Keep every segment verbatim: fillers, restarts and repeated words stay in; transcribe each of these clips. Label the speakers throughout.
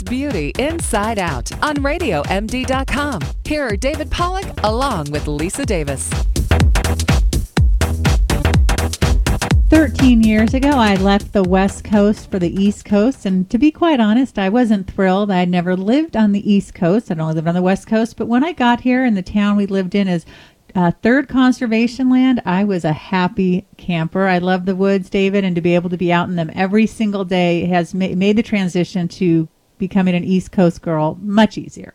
Speaker 1: Beauty Inside Out on radio M D dot com. Here are David Pollack along with Lisa Davis.
Speaker 2: Thirteen years ago, I left the West Coast for the East Coast, and to be quite honest, I wasn't thrilled. I'd never lived on the East Coast. I'd only lived on the West Coast, but when I got here and the town we lived in is uh, third conservation land, I was a happy camper. I love the woods, David, and to be able to be out in them every single day has ma- made the transition to becoming an East Coast girl much easier.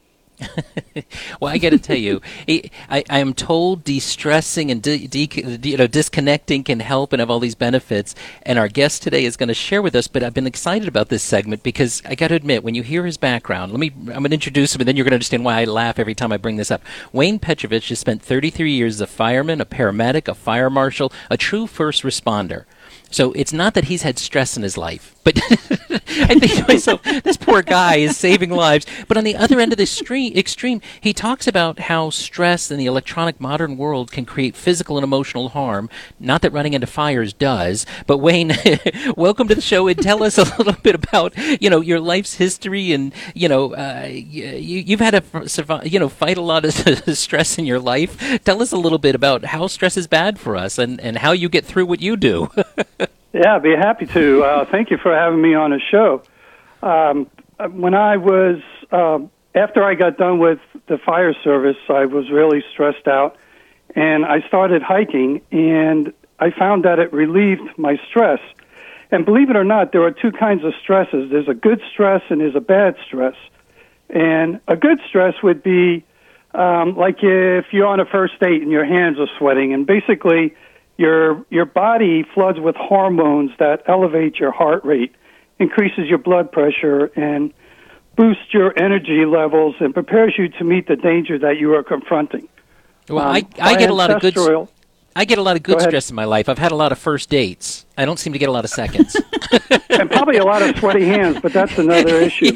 Speaker 3: Well, I got to tell you, I, I am told de-stressing and de, de, you know disconnecting can help and have all these benefits. And our guest today is going to share with us. But I've been excited about this segment because I got to admit, when you hear his background, let me I'm going to introduce him, and then you're going to understand why I laugh every time I bring this up. Wayne Petrovich has spent thirty-three years as a fireman, a paramedic, a fire marshal, a true first responder. So it's not that he's had stress in his life, but I think to myself, this poor guy is saving lives. But on the other end of the extreme, extreme, he talks about how stress in the electronic modern world can create physical and emotional harm. Not that running into fires does. But Wayne, welcome to the show, and tell us a little bit about you know your life's history, and you know uh, you, you've had to survive, you know fight a lot of stress in your life. Tell us a little bit about how stress is bad for us, and, and how you get through what you do.
Speaker 4: Yeah, I'd be happy to. Uh, thank you for having me on the show. Um, when I was, um, after I got done with the fire service, I was really stressed out, and I started hiking, and I found that it relieved my stress. And believe it or not, there are two kinds of stresses. There's a good stress and there's a bad stress. And a good stress would be um, like if you're on a first date and your hands are sweating, and basically Your your body floods with hormones that elevate your heart rate, increases your blood pressure, and boosts your energy levels and prepares you to meet the danger that you are confronting.
Speaker 3: Well,
Speaker 4: um,
Speaker 3: I, I get a lot of good I get a lot of good
Speaker 4: Go ahead.
Speaker 3: stress in my life. I've had a lot of first dates. I don't seem to get a lot of seconds.
Speaker 4: And probably a lot of sweaty hands, but that's another issue.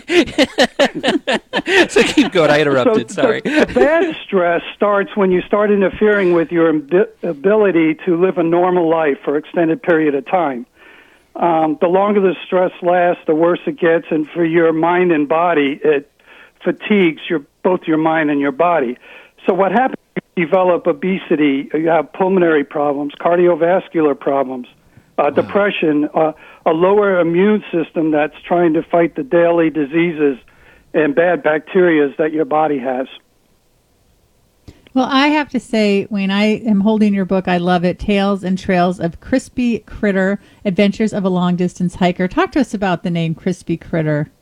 Speaker 3: So keep going. I interrupted.
Speaker 4: So
Speaker 3: Sorry.
Speaker 4: The, the bad stress starts when you start interfering with your imbi- ability to live a normal life for an extended period of time. Um, the longer the stress lasts, the worse it gets, and for your mind and body, it fatigues your both your mind and your body. So what happens? You develop obesity, you have pulmonary problems, cardiovascular problems, uh, wow. depression, uh, a lower immune system that's trying to fight the daily diseases and bad bacteria that your body has.
Speaker 2: Well, I have to say, when I am holding your book, I love it, Tales and Trails of Crispy Critter, Adventures of a Long-Distance Hiker. Talk to us about the name Crispy Critter.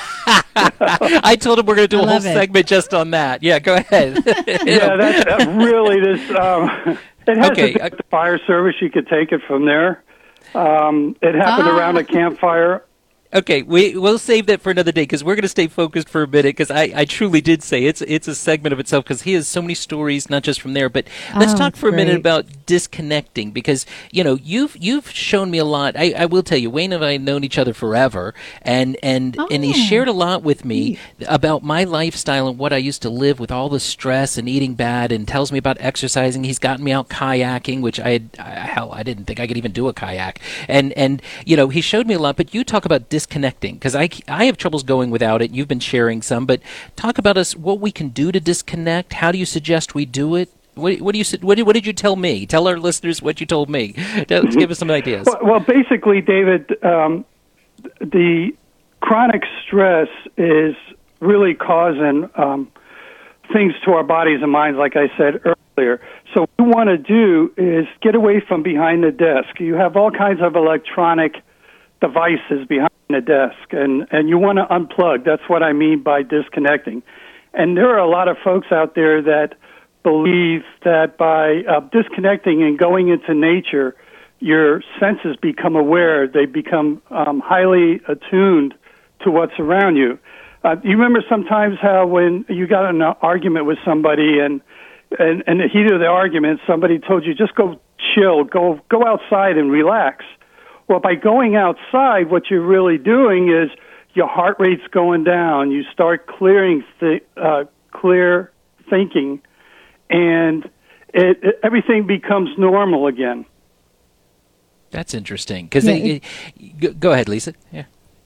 Speaker 3: I told him we're going to do a whole
Speaker 2: it.
Speaker 3: segment just on that. Yeah, go ahead.
Speaker 4: Yeah, that's uh, really this. Um, it has
Speaker 3: Okay,
Speaker 4: to do with the fire service. You could take it from there. Um, it happened
Speaker 2: Ah.
Speaker 4: around a campfire.
Speaker 3: Okay, we, we'll save that for another day because we're going to stay focused for a minute because I, I truly did say it's it's a segment of itself because he has so many stories, not just from there. But let's
Speaker 2: Oh,
Speaker 3: talk for a minute
Speaker 2: great.
Speaker 3: about disconnecting because, you know, you've you've shown me a lot. I, I will tell you, Wayne and I have known each other forever, and, and, and he
Speaker 2: Oh,
Speaker 3: shared a lot with me
Speaker 2: neat.
Speaker 3: about my lifestyle and what I used to live with all the stress and eating bad, and tells me about exercising. He's gotten me out kayaking, which I had, I, hell, I didn't think I could even do a kayak. And, and you know, he showed me a lot, but you talk about disconnecting because I, I have troubles going without it. You've been sharing some, but talk about us, what we can do to disconnect. How do you suggest we do it? What, what do you what did, what did you tell me? Tell our listeners what you told me. Let's give us some ideas.
Speaker 4: Well, well basically, David, um, the chronic stress is really causing um, things to our bodies and minds, like I said earlier. So what we want to do is get away from behind the desk. You have all kinds of electronic devices behind the desk, and, and you want to unplug. That's what I mean by disconnecting. And there are a lot of folks out there that believe that by uh, disconnecting and going into nature, your senses become aware. They become um, highly attuned to what's around you. Uh, you remember sometimes how when you got in an argument with somebody and and in the heat of the argument, somebody told you, just go chill, go go outside and relax. Well, by going outside, what you're really doing is your heart rate's going down. You start clearing, th- uh, clear thinking, and it, it, everything becomes normal again.
Speaker 3: That's interesting. Because
Speaker 2: Yeah,
Speaker 3: go, go ahead, Lisa. Yeah.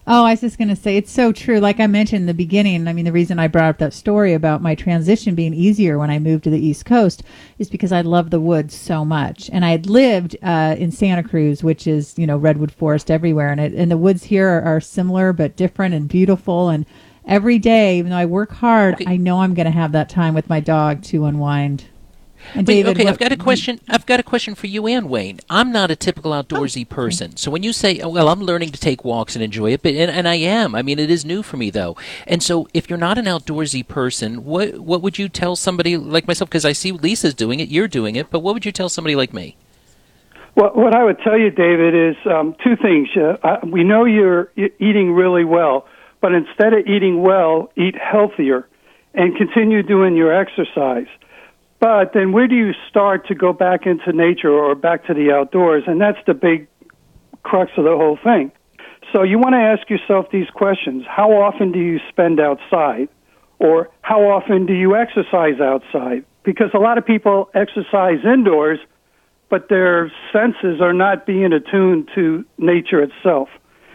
Speaker 2: Oh, I was just going to say, it's so true. Like I mentioned in the beginning, I mean, the reason I brought up that story about my transition being easier when I moved to the East Coast is because I love the woods so much. And I had lived uh, in Santa Cruz, which is, you know, redwood forest everywhere. And, it, and the woods here are, are similar but different and beautiful. And every day, even though I work hard, okay. I know I'm going to have that time with my dog to unwind. And
Speaker 3: Wait,
Speaker 2: David,
Speaker 3: okay,
Speaker 2: what,
Speaker 3: I've got a question. I've got a question for you and Wayne. I'm not a typical outdoorsy oh, person, so when you say, oh, "Well, I'm learning to take walks and enjoy it," but and, and I am. I mean, it is new for me though. And so, if you're not an outdoorsy person, what what would you tell somebody like myself? Because I see Lisa's doing it, you're doing it, but what would you tell somebody like me?
Speaker 4: Well, what I would tell you, David, is um, two things. Uh, I, we know you're eating really well, but instead of eating well, eat healthier, and continue doing your exercise. But then where do you start to go back into nature or back to the outdoors? And that's the big crux of the whole thing. So you want to ask yourself these questions. How often do you spend outside? Or how often do you exercise outside? Because a lot of people exercise indoors, but their senses are not being attuned to nature itself.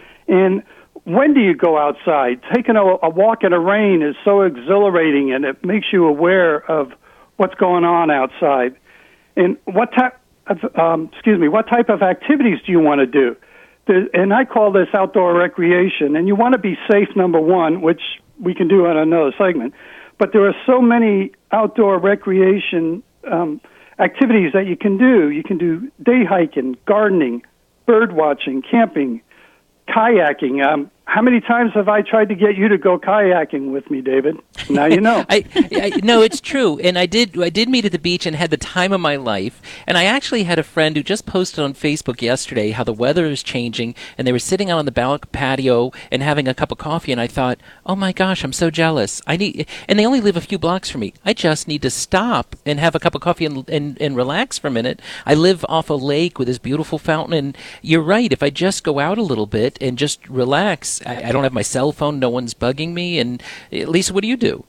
Speaker 4: And when do you go outside? Taking a, a walk in the rain is so exhilarating, and it makes you aware of what's going on outside, and what type of, um, excuse me, what type of activities do you want to do? The, and I call this outdoor recreation, and you want to be safe, number one, which we can do on another segment, but there are so many outdoor recreation um, activities that you can do. You can do day hiking, gardening, bird watching, camping, kayaking. Um, how many times have I tried to get you to go kayaking with me, David? Now you know.
Speaker 3: I, I, no, it's true. And I did I did meet at the beach and had the time of my life. And I actually had a friend who just posted on Facebook yesterday how the weather is changing, and they were sitting out on the back patio and having a cup of coffee, and I thought, oh my gosh, I'm so jealous. I need, and they only live a few blocks from me. I just need to stop and have a cup of coffee and, and, and relax for a minute. I live off a lake with this beautiful fountain, and you're right, if I just go out a little bit and just relax, I, I don't have my cell phone, no one's bugging me. And Lisa, what do you do?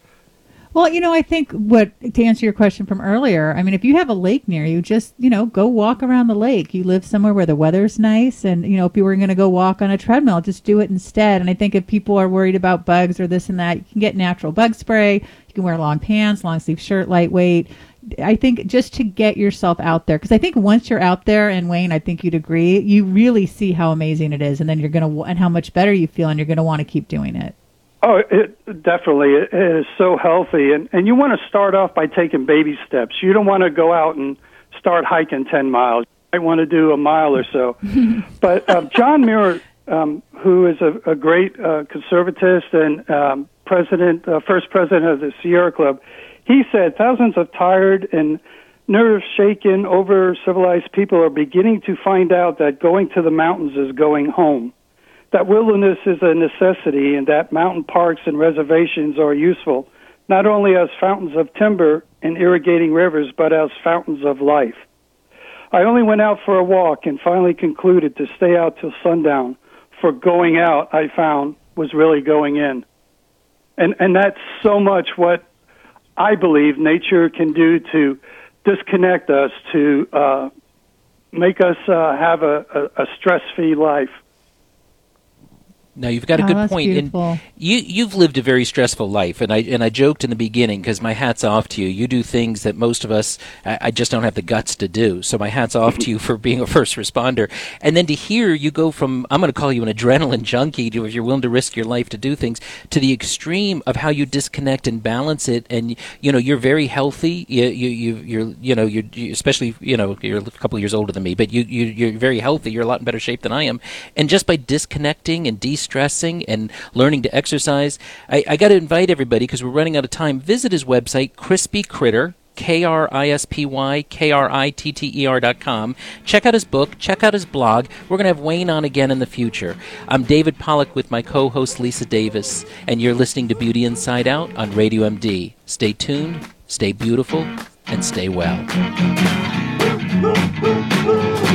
Speaker 2: Well, you know, I think what, to answer your question from earlier, I mean, if you have a lake near you, just, you know, go walk around the lake. You live somewhere where the weather's nice, and, you know, if you were going to go walk on a treadmill, just do it instead. And I think if people are worried about bugs or this and that, you can get natural bug spray. You can wear long pants, long sleeve shirt, lightweight. I think just to get yourself out there, because I think once you're out there, and Wayne, I think you'd agree, you really see how amazing it is, and then you're going to, and how much better you feel, and you're going to want to keep doing it.
Speaker 4: Oh, it definitely it is so healthy, and and you want to start off by taking baby steps. You don't want to go out and start hiking ten miles. You might want to do a mile or so. But uh, John Muir, um, who is a, a great uh, conservatist and um, president, uh, first president of the Sierra Club, he said thousands of tired and nerve-shaken, over-civilized people are beginning to find out that going to the mountains is going home, that wilderness is a necessity, and that mountain parks and reservations are useful, not only as fountains of timber and irrigating rivers, but as fountains of life. I only went out for a walk and finally concluded to stay out till sundown, for going out, I found, was really going in. And and that's so much what I believe nature can do to disconnect us, to uh, make us uh, have a, a, a stress-free life.
Speaker 3: No, you've got a
Speaker 2: oh,
Speaker 3: good
Speaker 2: that's
Speaker 3: point.
Speaker 2: Beautiful.
Speaker 3: And you you've lived a very stressful life, and I and I joked in the beginning because my hat's off to you. You do things that most of us I, I just don't have the guts to do. So my hat's off to you for being a first responder. And then to hear you go from, I'm going to call you an adrenaline junkie, to if you're willing to risk your life to do things, to the extreme of how you disconnect and balance it. And you know you're very healthy. You you, you you're you know you're you, especially you know you're a couple of years older than me, but you you you're very healthy. You're a lot in better shape than I am. And just by disconnecting and de stressing and learning to exercise, I, I got to invite everybody, because we're running out of time. Visit his website, Crispy Critter, K R I S P Y K R I T T E R dot com. Check out his book. Check out his blog. We're going to have Wayne on again in the future. I'm David Pollack with my co-host Lisa Davis, and you're listening to Beauty Inside Out on Radio M D. Stay tuned, stay beautiful, and stay well.